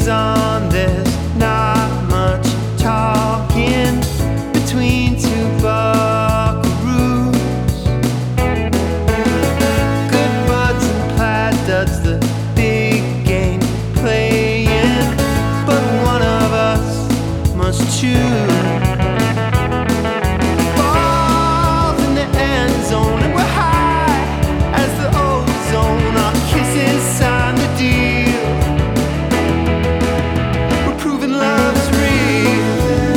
goes on, there's not much talking between two buckaroos. Good buds and plaid duds, the big game playing, but one of us must choose. Balls in the end zone, and we're high as the ozone. Our kisses sign the deal. We're proving love's real.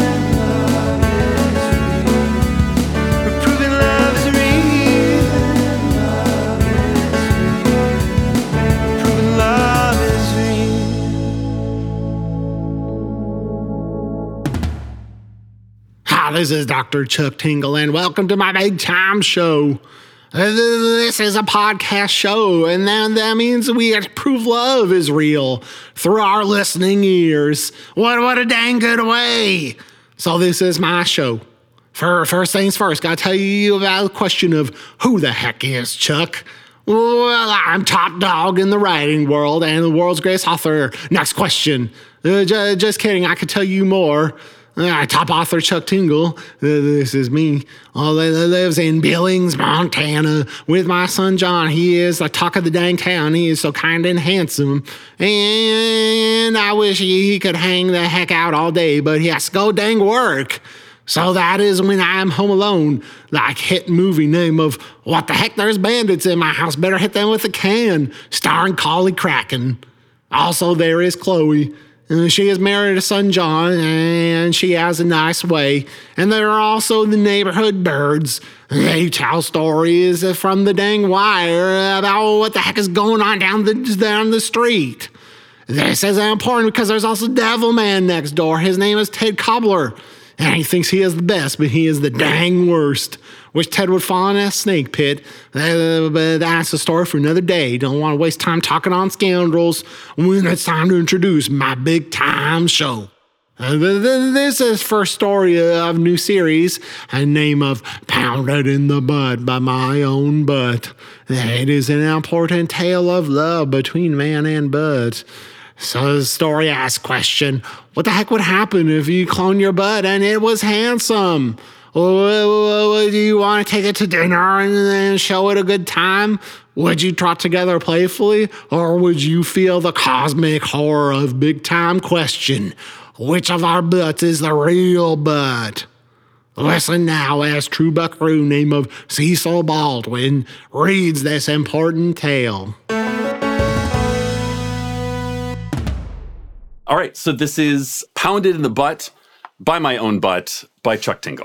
We're proving love's real. Proving love is real. Hi, this is Dr. Chuck Tingle, and welcome to my big time show. This is a podcast show, and that means we have to prove love is real through our listening ears. What a dang good way. So this is my show. First things first, gotta tell you about the question of who the heck is Chuck? Well, I'm top dog in the writing world and the world's greatest author. Next question. Just kidding, I could tell you more. Top author Chuck Tingle, this is me, lives in Billings, Montana, with my son John. He is the talk of the dang town. He is so kind and handsome, and I wish he could hang the heck out all day, but he has to go dang work. So that is when I'm home alone, like hit movie name of What the Heck, There's Bandits in My House, Better Hit Them With a Can, starring Collie Kraken. Also, there is Chloe. She is married to son John, and she has a nice way. And there are also the neighborhood birds. They tell stories from the dang wire about what the heck is going on down the street. This is important because there's also Devil Man next door. His name is Ted Cobbler. And he thinks he is the best, but he is the dang worst. Wish Ted would fall in a snake pit. But that's a story for another day. Don't want to waste time talking on scoundrels when it's time to introduce my big time show. This is first story of new series, a name of Pounded in the Butt by My Own Butt. It is an important tale of love between man and butt. So the story asks question, what the heck would happen if you clone your butt and it was handsome? Would you want to take it to dinner and then show it a good time? Would you trot together playfully? Or would you feel the cosmic horror of big time question? Which of our butts is the real butt? Listen now as true buckaroo name of Cecil Baldwin reads this important tale. All right, so this is Pounded in the Butt by My Own Butt by Chuck Tingle.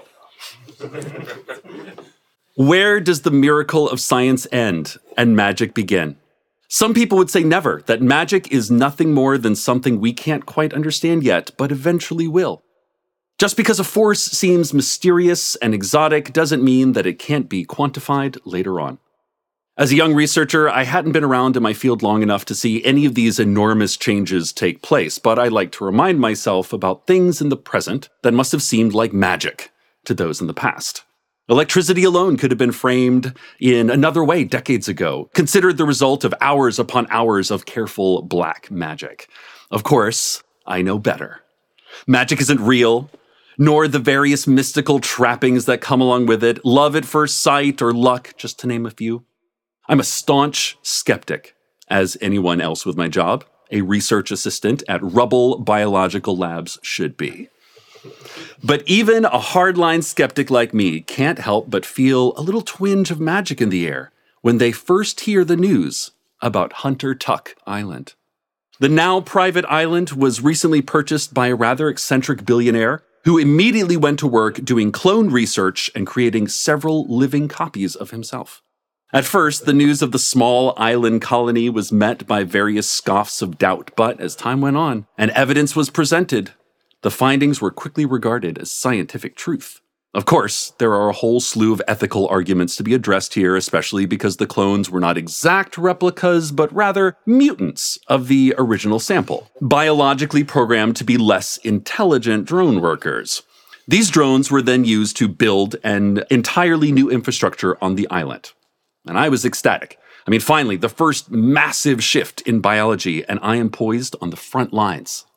Where does the miracle of science end and magic begin? Some people would say never, that magic is nothing more than something we can't quite understand yet, but eventually will. Just because a force seems mysterious and exotic doesn't mean that it can't be quantified later on. As a young researcher, I hadn't been around in my field long enough to see any of these enormous changes take place, but I like to remind myself about things in the present that must have seemed like magic to those in the past. Electricity alone could have been framed in another way decades ago, considered the result of hours upon hours of careful black magic. Of course, I know better. Magic isn't real, nor the various mystical trappings that come along with it, love at first sight or luck, just to name a few. I'm a staunch skeptic, as anyone else with my job, a research assistant at Rubble Biological Labs, should be. But even a hardline skeptic like me can't help but feel a little twinge of magic in the air when they first hear the news about Hunter Tuck Island. The now private island was recently purchased by a rather eccentric billionaire who immediately went to work doing clone research and creating several living copies of himself. At first, the news of the small island colony was met by various scoffs of doubt, but as time went on and evidence was presented, the findings were quickly regarded as scientific truth. Of course, there are a whole slew of ethical arguments to be addressed here, especially because the clones were not exact replicas, but rather mutants of the original sample, biologically programmed to be less intelligent drone workers. These drones were then used to build an entirely new infrastructure on the island. And I was ecstatic. Finally, the first massive shift in biology, and I am poised on the front lines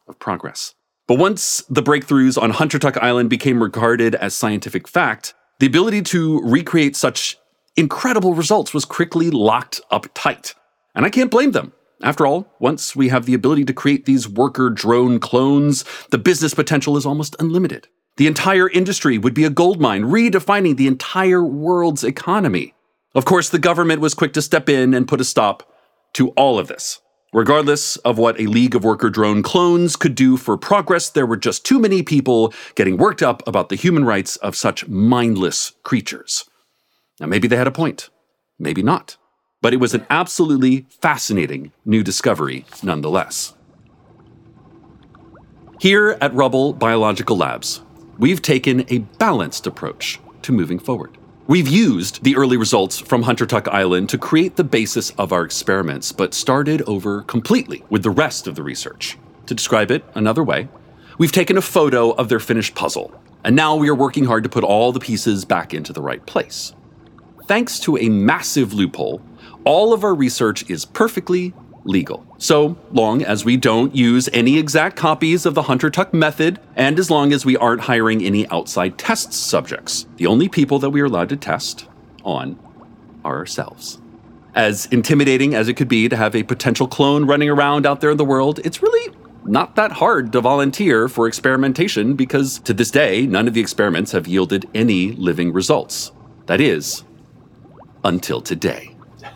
of progress. But once the breakthroughs on Hunter Tuck Island became regarded as scientific fact, the ability to recreate such incredible results was quickly locked up tight. And I can't blame them. After all, once we have the ability to create these worker drone clones, the business potential is almost unlimited. The entire industry would be a goldmine, redefining the entire world's economy. Of course, the government was quick to step in and put a stop to all of this. Regardless of what a league of worker drone clones could do for progress, there were just too many people getting worked up about the human rights of such mindless creatures. Now, maybe they had a point, maybe not. But it was an absolutely fascinating new discovery nonetheless. Here at Rubble Biological Labs, we've taken a balanced approach to moving forward. We've used the early results from Hunter Tuck Island to create the basis of our experiments, but started over completely with the rest of the research. To describe it another way, we've taken a photo of their finished puzzle, and now we are working hard to put all the pieces back into the right place. Thanks to a massive loophole, all of our research is perfectly legal, so long as we don't use any exact copies of the Hunter Tuck method, and as long as we aren't hiring any outside test subjects. The only people that we are allowed to test on are ourselves. As intimidating as it could be to have a potential clone running around out there in the world, it's really not that hard to volunteer for experimentation because to this day, none of the experiments have yielded any living results. That is, until today.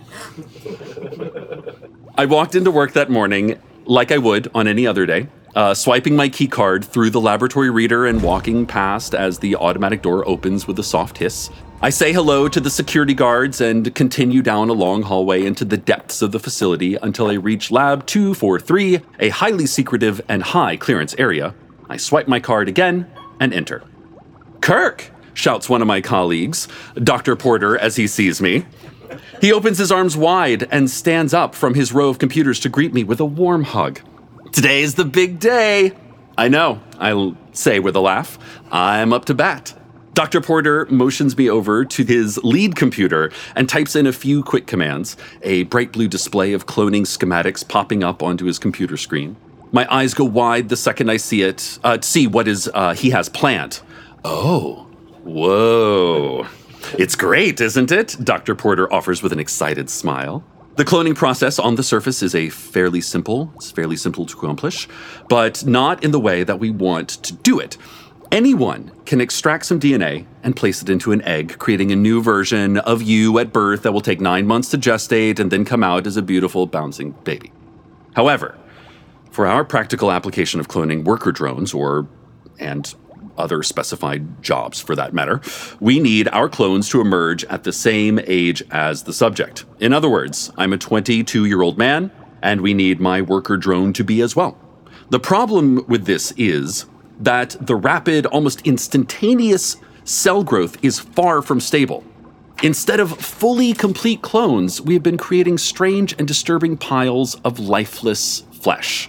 I walked into work that morning like I would on any other day, swiping my key card through the laboratory reader and walking past as the automatic door opens with a soft hiss. I say hello to the security guards and continue down a long hallway into the depths of the facility until I reach Lab 243, a highly secretive and high clearance area. I swipe my card again and enter. "Kirk!" shouts one of my colleagues, Dr. Porter, as he sees me. He opens his arms wide and stands up from his row of computers to greet me with a warm hug. "Today's the big day." "I know," I'll say with a laugh. "I'm up to bat." Dr. Porter motions me over to his lead computer and types in a few quick commands, a bright blue display of cloning schematics popping up onto his computer screen. My eyes go wide the second I see it, see what he has planned. "Oh, whoa. It's great, isn't it?" Dr. Porter offers with an excited smile. The cloning process on the surface is fairly simple to accomplish, but not in the way that we want to do it. Anyone can extract some DNA and place it into an egg, creating a new version of you at birth that will take 9 months to gestate and then come out as a beautiful, bouncing baby. However, for our practical application of cloning worker drones, and other specified jobs for that matter, we need our clones to emerge at the same age as the subject. In other words, I'm a 22-year-old man, and we need my worker drone to be as well. The problem with this is that the rapid, almost instantaneous cell growth is far from stable. Instead of fully complete clones, we have been creating strange and disturbing piles of lifeless flesh.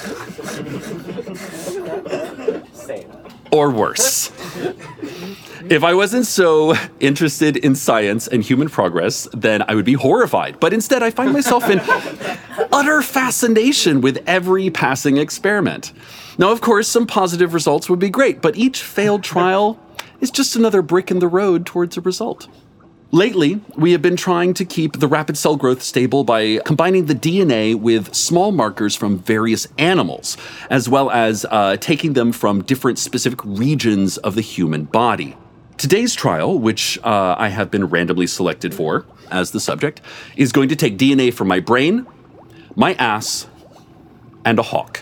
Or worse. If I wasn't so interested in science and human progress, then I would be horrified. But instead, I find myself in utter fascination with every passing experiment. Now, of course, some positive results would be great, but each failed trial is just another brick in the road towards a result. Lately, we have been trying to keep the rapid cell growth stable by combining the DNA with small markers from various animals, as well as taking them from different specific regions of the human body. Today's trial, which I have been randomly selected for as the subject, is going to take DNA from my brain, my ass, and a hawk.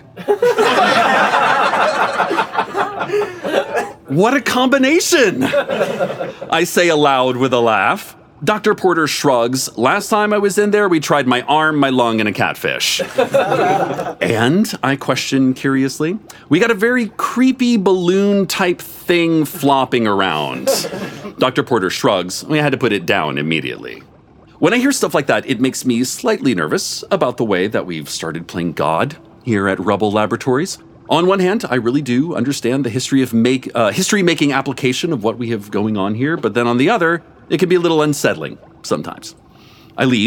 What a combination! I say aloud with a laugh. Dr. Porter shrugs. "Last time I was in there, we tried my arm, my lung, and a catfish." "And?" I question curiously. "We got a very creepy balloon-type thing flopping around." Dr. Porter shrugs. "We had to put it down immediately." When I hear stuff like that, it makes me slightly nervous about the way that we've started playing God here at Rubble Laboratories. On one hand, I really do understand the history-making application of what we have going on here, but then on the other, it can be a little unsettling sometimes. I leave,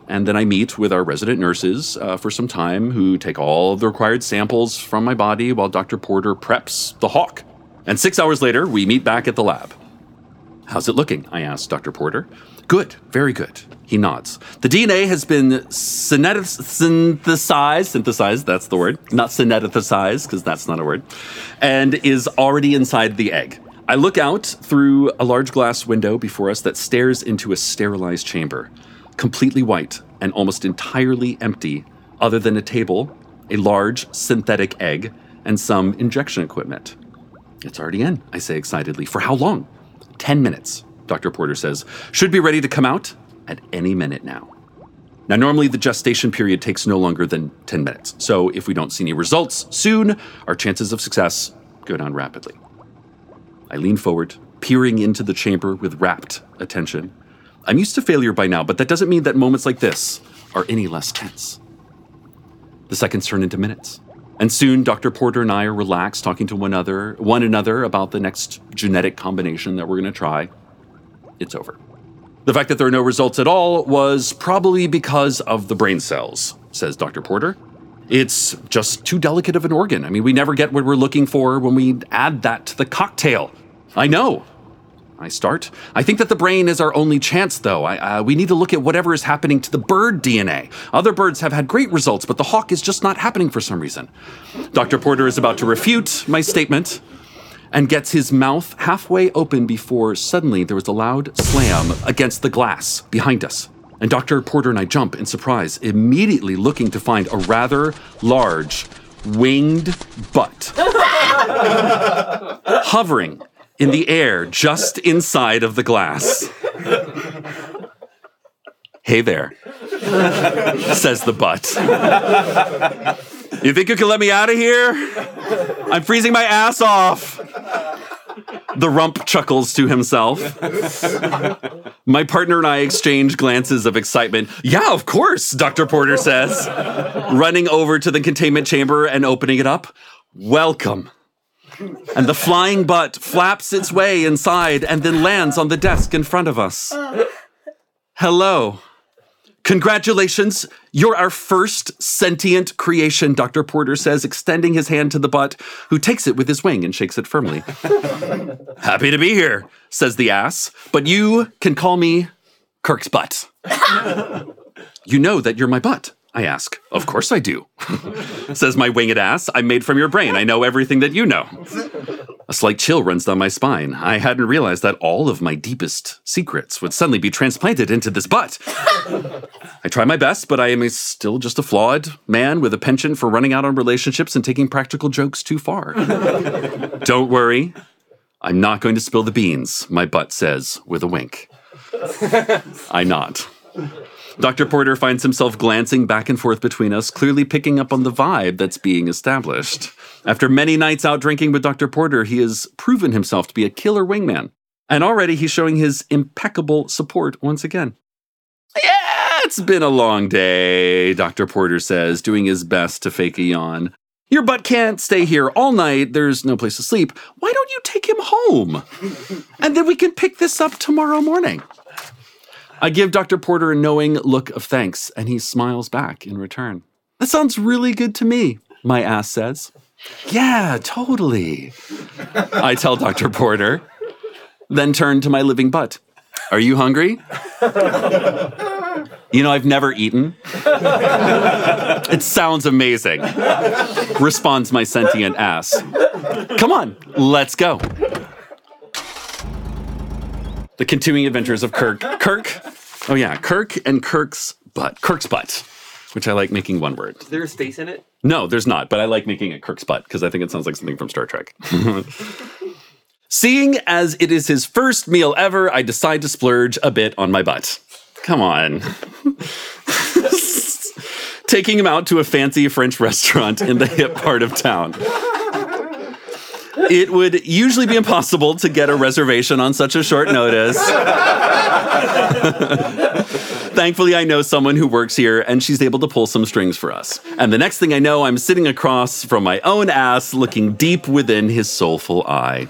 and then I meet with our resident nurses for some time who take all of the required samples from my body while Dr. Porter preps the hawk. And 6 hours later, we meet back at the lab. How's it looking? I asked Dr. Porter. Good, very good. He nods. The DNA has been synthesized, that's the word, not synthesized, because that's not a word, and is already inside the egg. I look out through a large glass window before us that stares into a sterilized chamber. Completely white and almost entirely empty, other than a table, a large synthetic egg, and some injection equipment. It's already in, I say excitedly. For how long? 10 minutes, Dr. Porter says. Should be ready to come out at any minute now. Now, normally the gestation period takes no longer than 10 minutes. So if we don't see any results soon, our chances of success go down rapidly. I lean forward, peering into the chamber with rapt attention. I'm used to failure by now, but that doesn't mean that moments like this are any less tense. The seconds turn into minutes. And soon, Dr. Porter and I are relaxed, talking to one another about the next genetic combination that we're going to try. It's over. The fact that there are no results at all was probably because of the brain cells, says Dr. Porter. It's just too delicate of an organ. I mean, we never get what we're looking for when we add that to the cocktail. I know. I start. I think that the brain is our only chance, though. We need to look at whatever is happening to the bird DNA. Other birds have had great results, but the hawk is just not happening for some reason. Dr. Porter is about to refute my statement and gets his mouth halfway open before suddenly there was a loud slam against the glass behind us. And Dr. Porter and I jump in surprise, immediately looking to find a rather large, winged butt hovering in the air just inside of the glass. Hey there, says the butt. You think you can let me out of here? I'm freezing my ass off. The rump chuckles to himself. My partner and I exchange glances of excitement. Yeah, of course, Dr. Porter says, running over to the containment chamber and opening it up. Welcome. And the flying butt flaps its way inside and then lands on the desk in front of us. Hello. Congratulations, you're our first sentient creation, Dr. Porter says, extending his hand to the butt, who takes it with his wing and shakes it firmly. Happy to be here, says the ass, but you can call me Kirk's butt. You know that you're my butt, I ask. Of course I do, says my winged ass. I'm made from your brain. I know everything that you know. A slight chill runs down my spine. I hadn't realized that all of my deepest secrets would suddenly be transplanted into this butt. I try my best, but I am still just a flawed man with a penchant for running out on relationships and taking practical jokes too far. Don't worry. I'm not going to spill the beans, my butt says with a wink. I nod. Dr. Porter finds himself glancing back and forth between us, clearly picking up on the vibe that's being established. After many nights out drinking with Dr. Porter, he has proven himself to be a killer wingman. And already he's showing his impeccable support once again. Yeah, it's been a long day, Dr. Porter says, doing his best to fake a yawn. Your butt can't stay here all night. There's no place to sleep. Why don't you take him home? And then we can pick this up tomorrow morning. I give Dr. Porter a knowing look of thanks, and he smiles back in return. That sounds really good to me, my ass says. Yeah, totally, I tell Dr. Porter, then turn to my living butt. Are you hungry? You know, I've never eaten. It sounds amazing, responds my sentient ass. Come on, let's go. The continuing adventures of Kirk and Kirk's butt. Kirk's butt, which I like making one word. Is there a space in it? No, there's not, but I like making it Kirk's butt because I think it sounds like something from Star Trek. Seeing as it is his first meal ever, I decide to splurge a bit on my butt. Come on. Taking him out to a fancy French restaurant in the hip part of town. It would usually be impossible to get a reservation on such a short notice. Thankfully, I know someone who works here, and she's able to pull some strings for us. And the next thing I know, I'm sitting across from my own ass, looking deep within his soulful eye.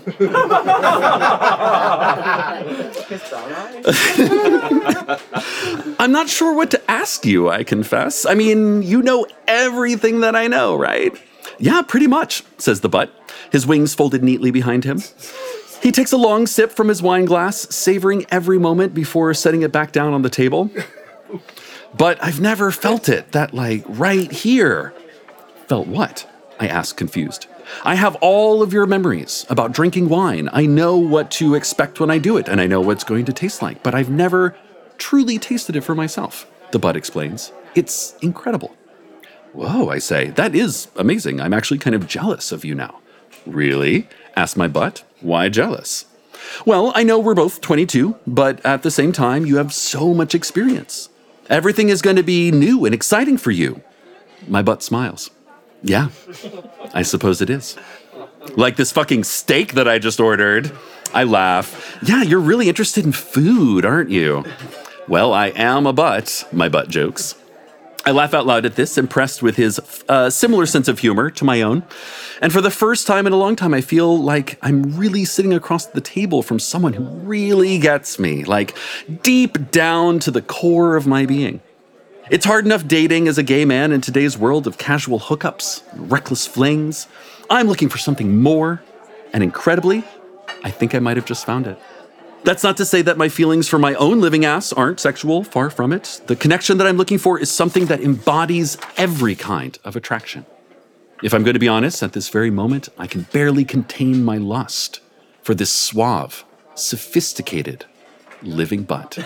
I'm not sure what to ask you, I confess. I mean, you know everything that I know, right? Yeah, pretty much, says the butt, his wings folded neatly behind him. He takes a long sip from his wine glass, savoring every moment before setting it back down on the table. But I've never felt it, that like right here. Felt what? I asked, confused. I have all of your memories about drinking wine. I know what to expect when I do it, and I know what it's going to taste like, but I've never truly tasted it for myself, the butt explains. It's incredible. Whoa, I say, that is amazing. I'm actually kind of jealous of you now. Really? Asked my butt. Why jealous? Well, I know we're both 22, but at the same time, you have so much experience. Everything is going to be new and exciting for you. My butt smiles. Yeah, I suppose it is. Like this fucking steak that I just ordered. I laugh. Yeah, you're really interested in food, aren't you? Well, I am a butt, my butt jokes. I laugh out loud at this, impressed with his similar sense of humor to my own. And for the first time in a long time, I feel like I'm really sitting across the table from someone who really gets me, like deep down to the core of my being. It's hard enough dating as a gay man in today's world of casual hookups, reckless flings. I'm looking for something more, and incredibly, I think I might have just found it. That's not to say that my feelings for my own living ass aren't sexual, far from it. The connection that I'm looking for is something that embodies every kind of attraction. If I'm going to be honest, at this very moment, I can barely contain my lust for this suave, sophisticated, living butt.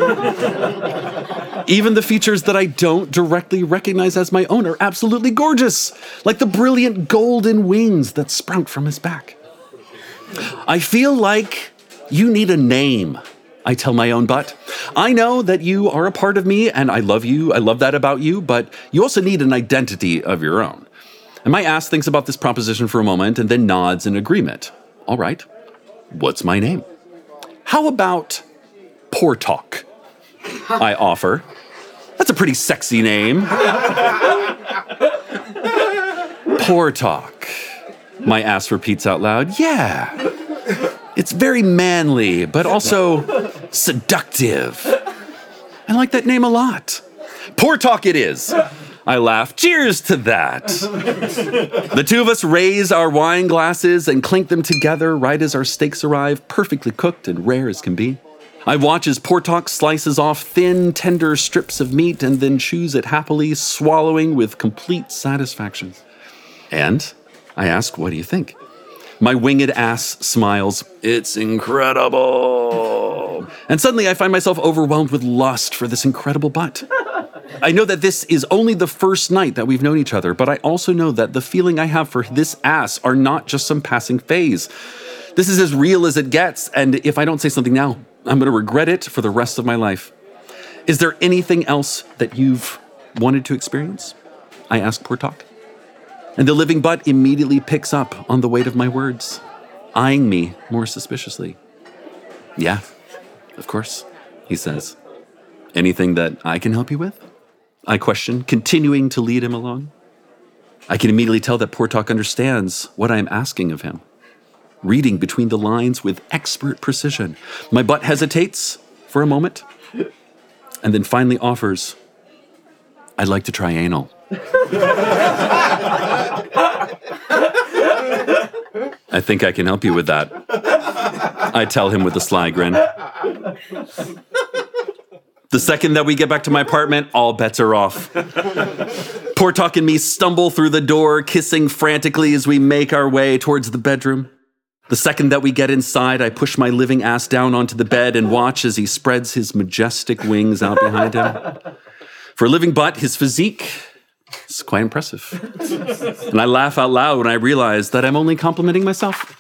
Even the features that I don't directly recognize as my own are absolutely gorgeous, like the brilliant golden wings that sprout from his back. I feel like you need a name, I tell my own butt. I know that you are a part of me and I love you. I love that about you, but you also need an identity of your own. And my ass thinks about this proposition for a moment and then nods in agreement. All right, what's my name? How about Portalk? I offer. That's a pretty sexy name. Portalk. My ass repeats out loud. Yeah. It's very manly, but also seductive. I like that name a lot. Portalk it is. I laugh. Cheers to that. The two of us raise our wine glasses and clink them together right as our steaks arrive, perfectly cooked and rare as can be. I watch as Portalk slices off thin, tender strips of meat and then chews it happily, swallowing with complete satisfaction. And I ask, what do you think? My winged ass smiles. It's incredible. And suddenly I find myself overwhelmed with lust for this incredible butt. I know that this is only the first night that we've known each other, but I also know that the feeling I have for this ass are not just some passing phase. This is as real as it gets, and if I don't say something now, I'm going to regret it for the rest of my life. Is there anything else that you've wanted to experience? I ask Portalk. And the living butt immediately picks up on the weight of my words, eyeing me more suspiciously. Yeah, of course, he says. Anything that I can help you with? I question, continuing to lead him along. I can immediately tell that Portalk understands what I am asking of him, reading between the lines with expert precision. My butt hesitates for a moment, and then finally offers, I'd like to try anal. I think I can help you with that, I tell him with a sly grin. The second that we get back to my apartment, all bets are off. Portalk and me stumble through the door, kissing frantically as we make our way towards the bedroom. The second that we get inside, I push my living ass down onto the bed and watch as he spreads his majestic wings out behind him. For a living butt, his physique is quite impressive. And I laugh out loud when I realize that I'm only complimenting myself.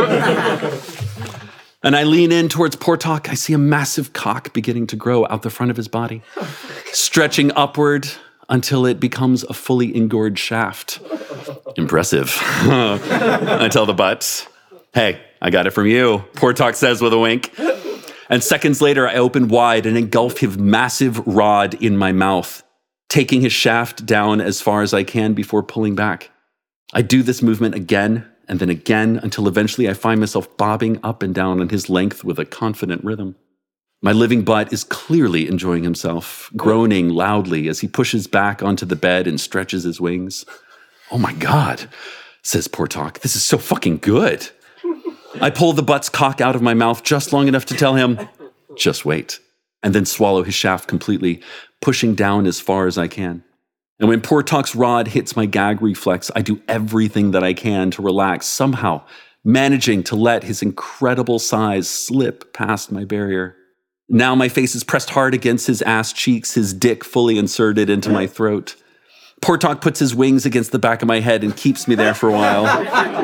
And I lean in towards Portalk. I see a massive cock beginning to grow out the front of his body, stretching upward until it becomes a fully engorged shaft. Impressive. I tell the butt. Hey, I got it from you, Portalk says with a wink. And seconds later, I open wide and engulf his massive rod in my mouth, taking his shaft down as far as I can before pulling back. I do this movement again and then again until eventually I find myself bobbing up and down on his length with a confident rhythm. My living butt is clearly enjoying himself, groaning loudly as he pushes back onto the bed and stretches his wings. "Oh my God," says Portok, "this is so fucking good." I pull the butt's cock out of my mouth just long enough to tell him, "Just wait," and then swallow his shaft completely, pushing down as far as I can. And when Portok's rod hits my gag reflex, I do everything that I can to relax, somehow managing to let his incredible size slip past my barrier. Now my face is pressed hard against his ass cheeks, his dick fully inserted into my throat. Portok puts his wings against the back of my head and keeps me there for a while.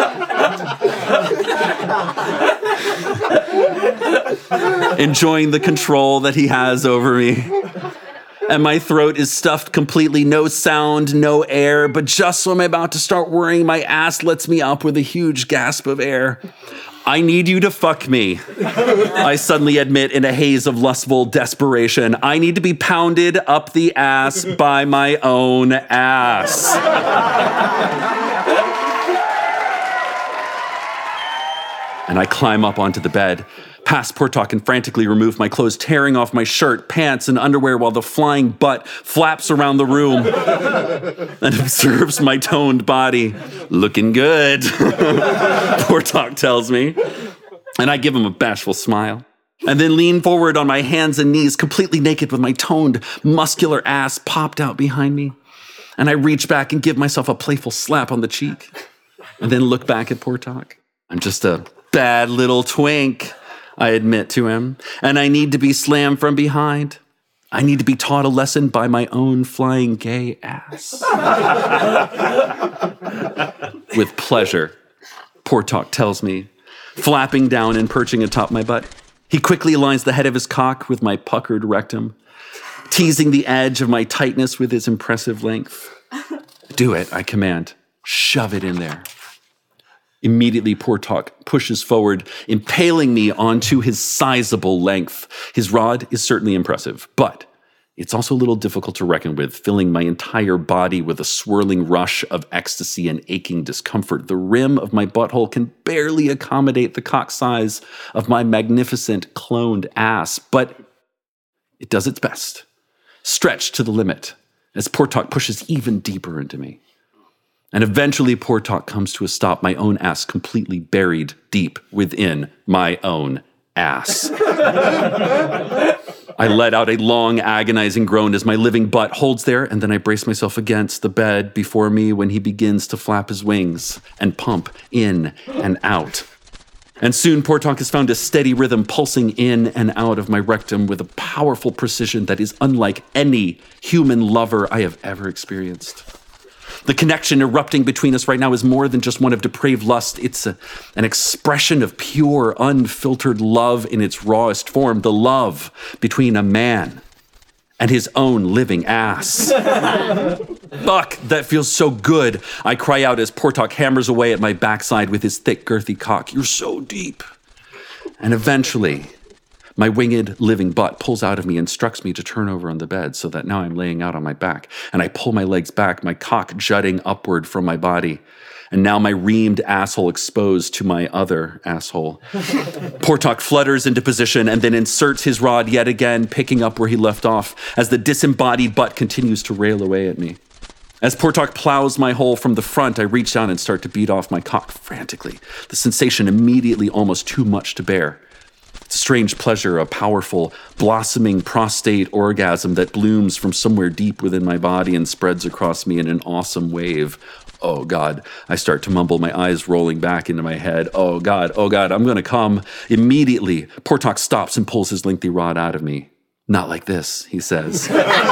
Enjoying the control that he has over me. And my throat is stuffed completely, no sound, no air, but just when I'm about to start worrying, my ass lets me up with a huge gasp of air. "I need you to fuck me," I suddenly admit in a haze of lustful desperation. I need to be pounded up the ass by my own ass. And I climb up onto the bed, past Portok, and frantically remove my clothes, tearing off my shirt, pants, and underwear while the flying butt flaps around the room and observes my toned body. "Looking good," Portok tells me. And I give him a bashful smile. And then lean forward on my hands and knees, completely naked with my toned, muscular ass popped out behind me. And I reach back and give myself a playful slap on the cheek. And then look back at Portok. "I'm just a bad little twink," I admit to him, "and I need to be slammed from behind. I need to be taught a lesson by my own flying gay ass." "With pleasure," Portok tells me, flapping down and perching atop my butt. He quickly aligns the head of his cock with my puckered rectum, teasing the edge of my tightness with his impressive length. "Do it," I command. "Shove it in there." Immediately, Portok pushes forward, impaling me onto his sizable length. His rod is certainly impressive, but it's also a little difficult to reckon with, filling my entire body with a swirling rush of ecstasy and aching discomfort. The rim of my butthole can barely accommodate the cock size of my magnificent cloned ass, but it does its best, stretched to the limit, as Portok pushes even deeper into me. And eventually Portok comes to a stop, my own ass completely buried deep within my own ass. I let out a long, agonizing groan as my living butt holds there, and then I brace myself against the bed before me when he begins to flap his wings and pump in and out. And soon Portok has found a steady rhythm pulsing in and out of my rectum with a powerful precision that is unlike any human lover I have ever experienced. The connection erupting between us right now is more than just one of depraved lust. It's an expression of pure, unfiltered love in its rawest form, the love between a man and his own living ass. Fuck, that feels so good, I cry out as Portok hammers away at my backside with his thick, girthy cock. "You're so deep." And eventually, my winged living butt pulls out of me, instructs me to turn over on the bed so that now I'm laying out on my back. And I pull my legs back, my cock jutting upward from my body. And now my reamed asshole exposed to my other asshole. Portok flutters into position and then inserts his rod yet again, picking up where he left off as the disembodied butt continues to rail away at me. As Portok plows my hole from the front, I reach down and start to beat off my cock frantically, the sensation immediately almost too much to bear. Strange pleasure, a powerful, blossoming prostate orgasm that blooms from somewhere deep within my body and spreads across me in an awesome wave. "Oh God," I start to mumble, my eyes rolling back into my head. Oh God, I'm gonna come." Immediately, Portok stops and pulls his lengthy rod out of me. "Not like this," he says.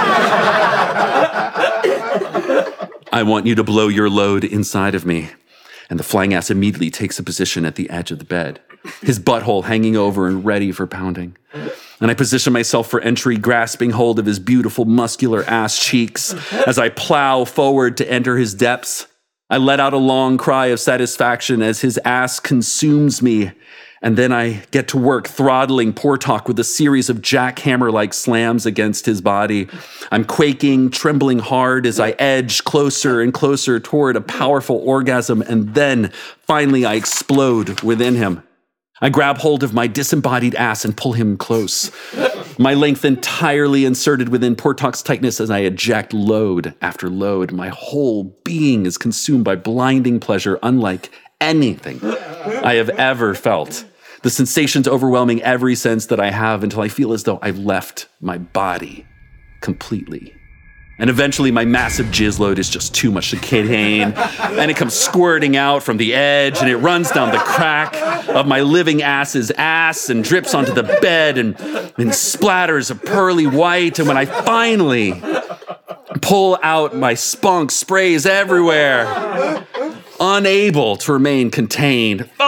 "I want you to blow your load inside of me." And the flying ass immediately takes a position at the edge of the bed, his butthole hanging over and ready for pounding. And I position myself for entry, grasping hold of his beautiful muscular ass cheeks as I plow forward to enter his depths. I let out a long cry of satisfaction as his ass consumes me, And then I get to work throttling Portok with a series of jackhammer-like slams against his body. I'm quaking, trembling hard as I edge closer and closer toward a powerful orgasm, and then finally I explode within him. I grab hold of my disembodied ass and pull him close, my length entirely inserted within Portok's tightness as I eject load after load. My whole being is consumed by blinding pleasure unlike anything I have ever felt. The sensations overwhelming every sense that I have until I feel as though I've left my body completely. And eventually my massive jizz load is just too much to contain, and it comes squirting out from the edge, and it runs down the crack of my living ass's ass and drips onto the bed and splatters of pearly white. And when I finally pull out, my spunk sprays everywhere, unable to remain contained. Fuck!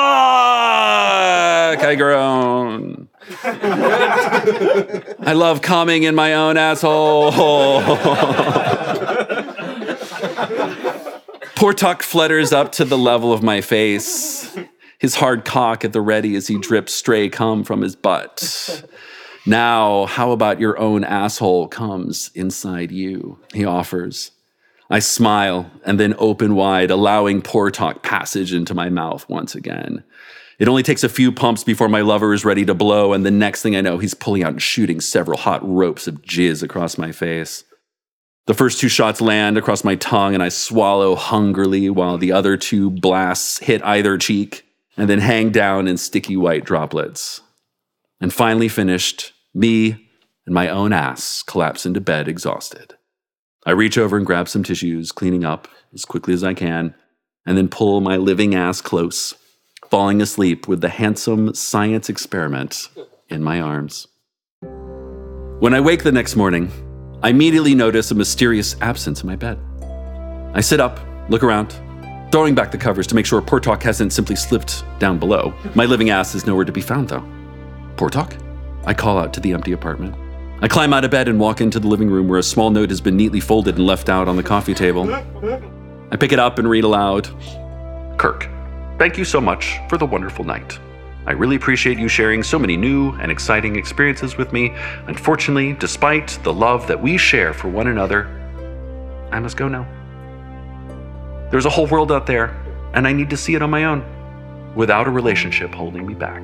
I groan. I love coming in my own asshole. Portok flutters up to the level of my face, his hard cock at the ready as he drips stray cum from his butt. Now, how about your own asshole comes inside you, he offers. I smile and then open wide, allowing Portok passage into my mouth once again. It only takes a few pumps before my lover is ready to blow, and the next thing I know, he's pulling out and shooting several hot ropes of jizz across my face. The first 2 shots land across my tongue, and I swallow hungrily while the other 2 blasts hit either cheek and then hang down in sticky white droplets. And finally finished, me and my own ass collapse into bed exhausted. I reach over and grab some tissues, cleaning up as quickly as I can, and then pull my living ass close, falling asleep with the handsome science experiment in my arms. When I wake the next morning, I immediately notice a mysterious absence in my bed. I sit up, look around, throwing back the covers to make sure Portok hasn't simply slipped down below. My living ass is nowhere to be found, though. Portok? I call out to the empty apartment. I climb out of bed and walk into the living room where a small note has been neatly folded and left out on the coffee table. I pick it up and read aloud. Kirk, thank you so much for the wonderful night. I really appreciate you sharing so many new and exciting experiences with me. Unfortunately, despite the love that we share for one another, I must go now. There's a whole world out there, and I need to see it on my own, without a relationship holding me back.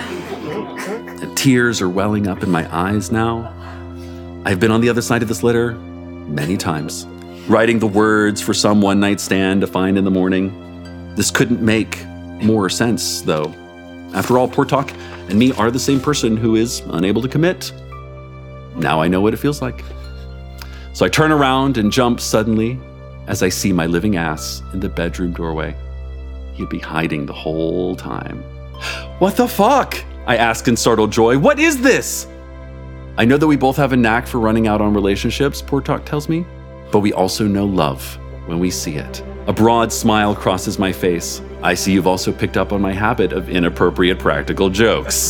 The tears are welling up in my eyes now. I've been on the other side of this letter many times, writing the words for some one-night stand to find in the morning. This couldn't make more sense, though. After all, Portok and me are the same person who is unable to commit. Now I know what it feels like. So I turn around and jump suddenly as I see my living ass in the bedroom doorway. He'd be hiding the whole time. What the fuck? I ask in startled joy. What is this? I know that we both have a knack for running out on relationships, Portok tells me, but we also know love when we see it. A broad smile crosses my face. I see you've also picked up on my habit of inappropriate practical jokes.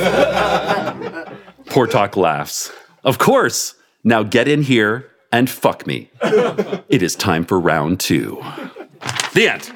Portok laughs. Of course. Now get in here and fuck me. It is time for round 2. The end.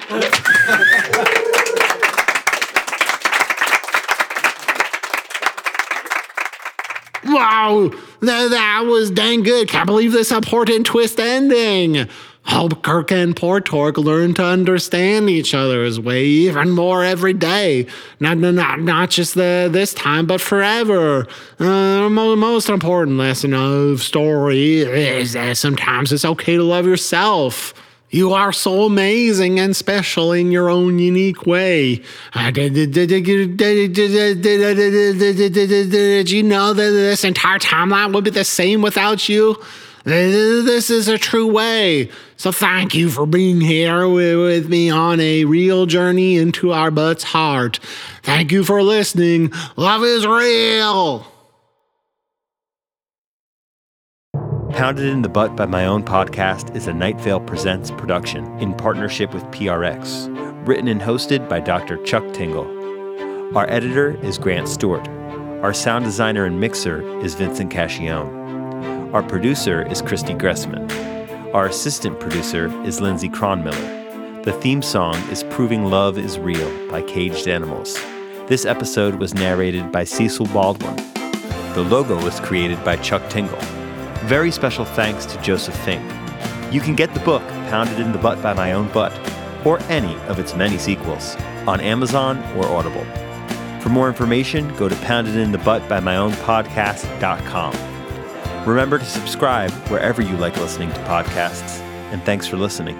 Wow, that was dang good. Can't believe this important twist ending. Hope Kirk and Portok learn to understand each other's way even more every day. Not just this time, but forever. Most important lesson of story is that sometimes it's okay to love yourself. You are so amazing and special in your own unique way. Did you know that this entire timeline would be the same without you? This is a true way. So thank you for being here with me on a real journey into our butt's heart. Thank you for listening. Love is real. Pounded in the Butt by My Own Podcast is a Night Vale Presents production in partnership with PRX. Written and hosted by Dr. Chuck Tingle. Our editor is Grant Stewart. Our sound designer and mixer is Vincent Cascione. Our producer is Christy Gressman. Our assistant producer is Lindsay Cronmiller. The theme song is Proving Love is Real by Caged Animals. This episode was narrated by Cecil Baldwin. The logo was created by Chuck Tingle. Very special thanks to Joseph Fink. You can get the book, Pounded in the Butt by My Own Butt, or any of its many sequels, on Amazon or Audible. For more information, go to poundedinthebuttbymyownpodcast.com. Remember to subscribe wherever you like listening to podcasts, and thanks for listening.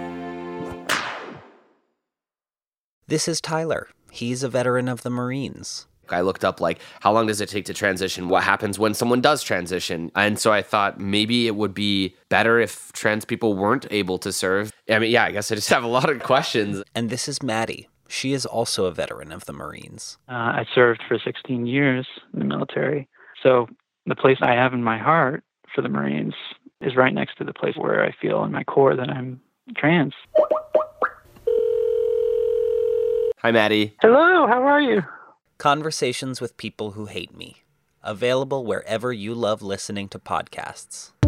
This is Tyler. He's a veteran of the Marines. I looked up, how long does it take to transition? What happens when someone does transition? And so I thought maybe it would be better if trans people weren't able to serve. I guess I just have a lot of questions. And this is Maddie. She is also a veteran of the Marines. I served for 16 years in the military. So the place I have in my heart for the Marines is right next to the place where I feel in my core that I'm trans. Hi, Maddie. Hello, how are you? Conversations with People Who Hate Me. Available wherever you love listening to podcasts.